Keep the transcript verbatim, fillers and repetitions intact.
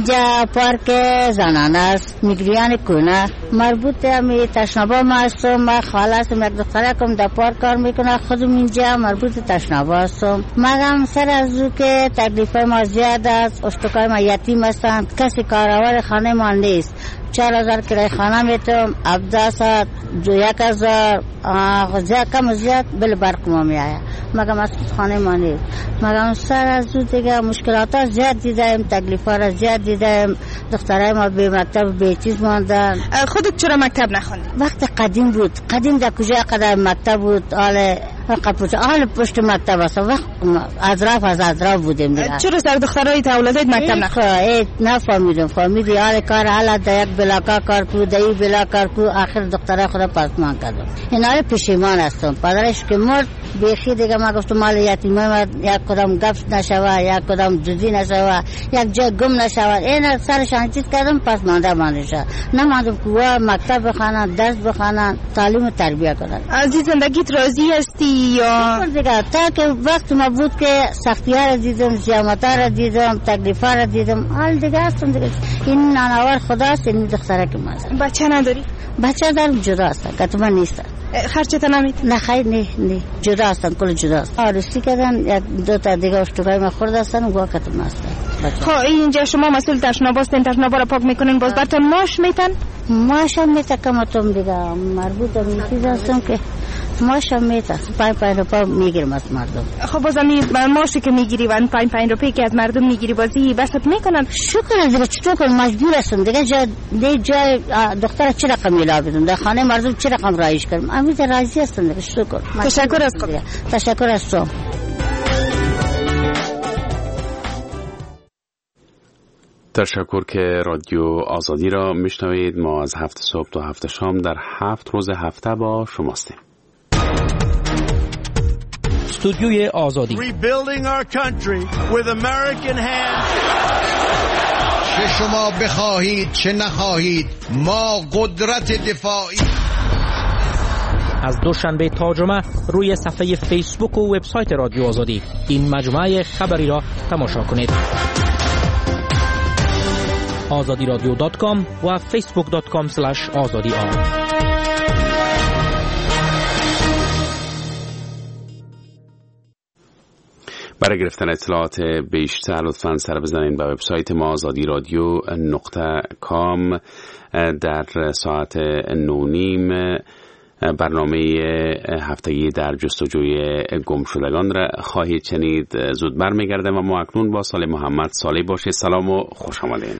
اینجا پارک زنانه است، میگریان کنه مربوط به تشنابا ما هستم. من خاله هستم، یک دختره کم در پارک کار میکنه، خودم اینجا مربوط تشنابا هستم. مگم سر از او که تکلیف ما زیاد است، اشتکای ما یتیم هستند، کسی کارآور خانه ما نیست. چهار هزار کرای خانه میتونم، هفده ساعت دو یک هزار زیاد کم زیاد بل برق ما میآید. مگم از خانه ما نیست. مگم سر از او دیگه مشکلات ها زیاد دیدیم، تکلیف ها را زیاد دیدیم. دخترای ما به مکتب به چیز ماندن. خودت چرا مکتب نخوندی؟ وقت قدیم بود، قدیم در کجا قدر مکتب بود، حال قپوچ حال پشت مکتب است. وقت اطراف از اطراف بودیم دیگه. چرا سر دخترای اولادت مکتب نخوندی؟ نه فهمیدم، فهمیدی حال کار حالت در یک بلاکا کار کو، در یک بلاکا کو، آخر دخترای خود پاسمان کردم. اینا پشیمان هستم. پدرش که مرد بیخی دیگه ما گفتم مال یتیمه ما یک کدام گفت نشوه، یک کدام جزی نشوه، یک جای گم نشوه. این سرشان چیز کردم، پس مانده مانده شد. نماندم که مکتب بخوانن، درس بخوانن، تعلیم و تربیه کنن. از زندگیت راضی هستی یا دیگه؟ تا که وقت ما بود که سختی ها را دیدم، زحمت ها را دیدم، تکلیف ها را دیدم، حال دیگه هستم دیگه. این نانوار خداست، این دختره که ما هستم. بچه نداری؟ بچه دارم، جدا هستم، کتما نیستم. خرچت نمیت؟ نه خیر، نه نه جدا هستن، کل جدا هستن. آرستی کردن، یک دو تا دیگه اشتباهی ما خورده هستن و با کتما هستن. خب اینجا شما مسئول تشنابا هستین، تشنابا را پاک میکنین، باز براتون ماش میتن؟ ماش هم میتن کماتون دیگه، مربوط به این چیز هستم که ماش هم میتن، پای پای روپا میگیرم از مردم. خب باز امی ماشی که میگیری و پای پای روپی که از مردم میگیری بازی بست میکنن؟ شکر دیگه، چطور کنم مجبور هستم دیگه. جای دی جای دختر چه رقم میلا بدم، در خانه مردم چه رقم رایش کنم، امید راضی هستم دیگه. شکر، تشکر از خدا. تشکر از تو. تشکر که رادیو آزادی را میشنوید. ما از هفت صبح تا هفت شام در هفت روز هفته با شماستیم. استودیوی آزادی. Rebuilding our country with American hands. چه شما بخواهید چه نخواهید، ما قدرت دفاعی. از دوشنبه تا جمعه روی صفحه فیسبوک و وبسایت رادیو آزادی این مجموعه خبری را تماشا کنید. آزادی رادیو دات کام و فیسبوک دات کام اسلش آزادی آر. برای گرفتن اطلاعات بیشتر لطفاً سر بزنید به وبسایت ما آزادی رادیو نقطه کام. در ساعت نو نیم برنامه هفتگی در جستجوی گم شدگان را خواهید شنید. زود برمیگردم و ما اکنون با سال محمد صالح باشید. سلام و خوش آمدید.